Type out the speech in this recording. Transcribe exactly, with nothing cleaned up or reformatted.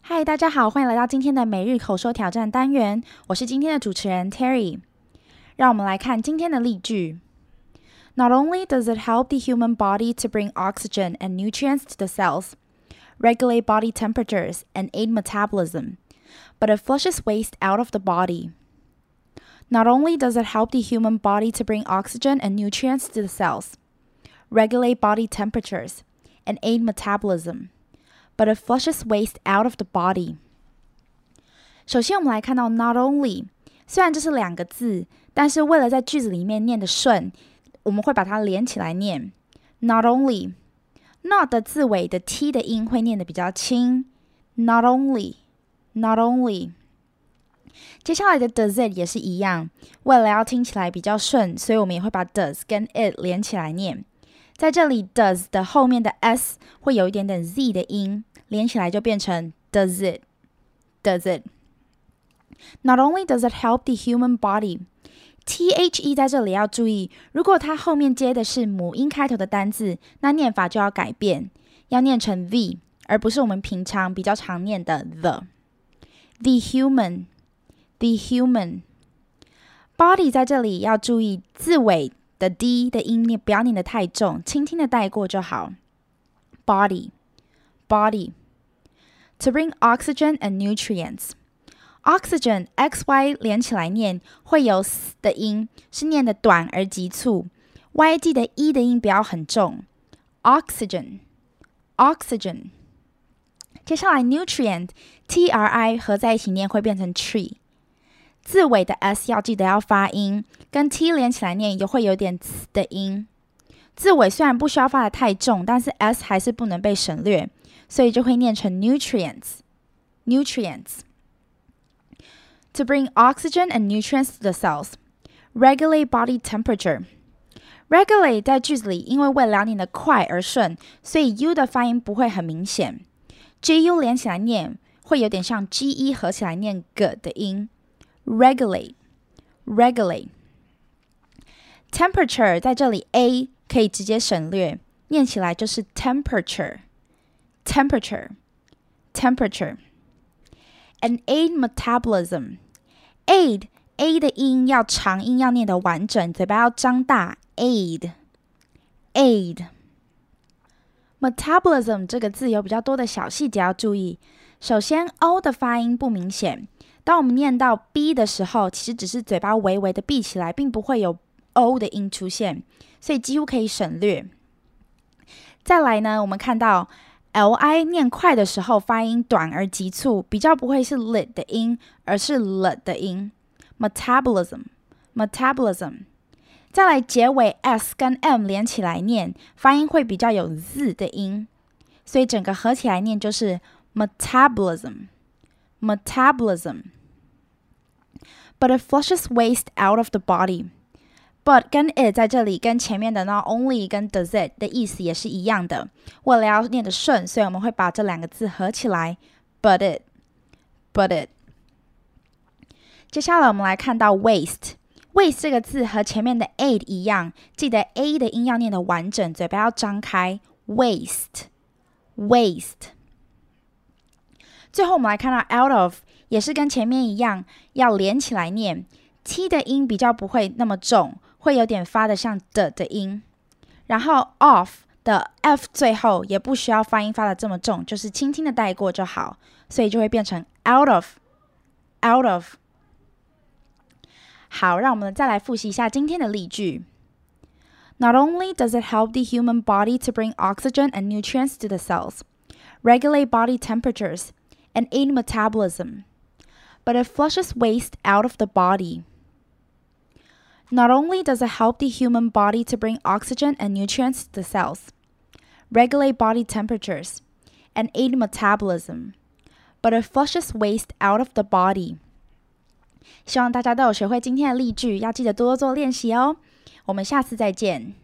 嗨，大家好，欢迎来到今天的每日口说挑战单元，我是今天的主持人 Terry。让我们来看今天的例句。Not only does it help the human body to bring oxygen and nutrients to the cells, regulate body temperatures, and aid metabolism, but it flushes waste out of the body. Not only does it help the human body to bring oxygen and nutrients to the cells, regulate body temperatures, and aid metabolism, but it flushes waste out of the body. 首先我们来看到 not only， 虽然这是两个字，但是为了在句子里面念得顺，我们会把它连起来念 not only。 not 的字尾的 t 的音会念得比较轻 not only not only。 接下来的 does it 也是一样，为了要听起来比较顺，所以我们也会把 does 跟 it 连起来念。在这里 does 的后面的 s 会有一点点 z 的音，连起来就变成 does it does it。 Not only does it help the human body， the 在这里要注意，如果它后面接的是母音开头的单字，那念法就要改变，要念成 the， 而不是我们平常比较常念的 the。 The human the human。 body 在这里要注意字尾的 d 的音不要念得太重，轻轻的带过就好。 Body body。 To bring oxygen and nutrients， Oxygen xy 连起来念会有 s 的音，是念的短而急促， y 记得 e 的音不要很重。 Oxygen oxygen。 接下来 nutrient tri 合在一起念会变成 tree， 字尾的 s 要记得要发音，跟 t 连起来念也会有点 ts 的音。字尾虽然不需要发得太重，但是 s 还是不能被省略，所以就会念成 nutrients nutrients。 To bring oxygen and nutrients to the cells, regulate body temperature。 Regulate 在句子里因为为了念得快而顺，所以 u 的发音不会很明显， gu 连起来念会有点像 ge 合起来念 g 的音。 Regulate regulate。 Temperature 在这里 a 可以直接省略，念起来就是 temperature temperature temperature。 And aid metabolism， aid a 的音要长音要念得完整，嘴巴要张大 aid aid。 Metabolism 这个字有比较多的小细节要注意。首先 o 的发音不明显，当我们念到 b 的时候，其实只是嘴巴微微的闭起来，并不会有 o 的音出现，所以几乎可以省略。再来呢，我们看到 li 念快的时候发音短而急促，比较不会是 lit 的音，而是 l 的音。 Metabolism metabolism。 再来结尾 s 跟 m 连起来念，发音会比较有 z 的音，所以整个合起来念就是 metabolism metabolism。 But it flushes waste out of the body。 But 跟 it 在这里跟前面的 not only 跟 does it 的意思也是一样的，为了要念得顺，所以我们会把这两个字合起来 but it but it。 接下来我们来看到 waste waste 这个字和前面的 aid 一样，记得 a 的音要念得完整，嘴巴要张开 waste waste。 最后我们来看到 out of 也是跟前面一样要连起来念， t 的音比较不会那么重，会有点发得像的的音，然后 off 的 f 最后也不需要发音发得这么重，就是轻轻的带过就好，所以就会变成 out of out of。 好，让我们再来复习一下今天的例句。 Not only does it help the human body to bring oxygen and nutrients to the cells, regulate body temperatures, and aid metabolism, but it flushes waste out of the body. Not only does it help the human body to bring oxygen and nutrients to the cells, regulate body temperatures, and aid metabolism, but it flushes waste out of the body. 希望大家都有学会今天的例句，要记得多多做练习哦。我们下次再见。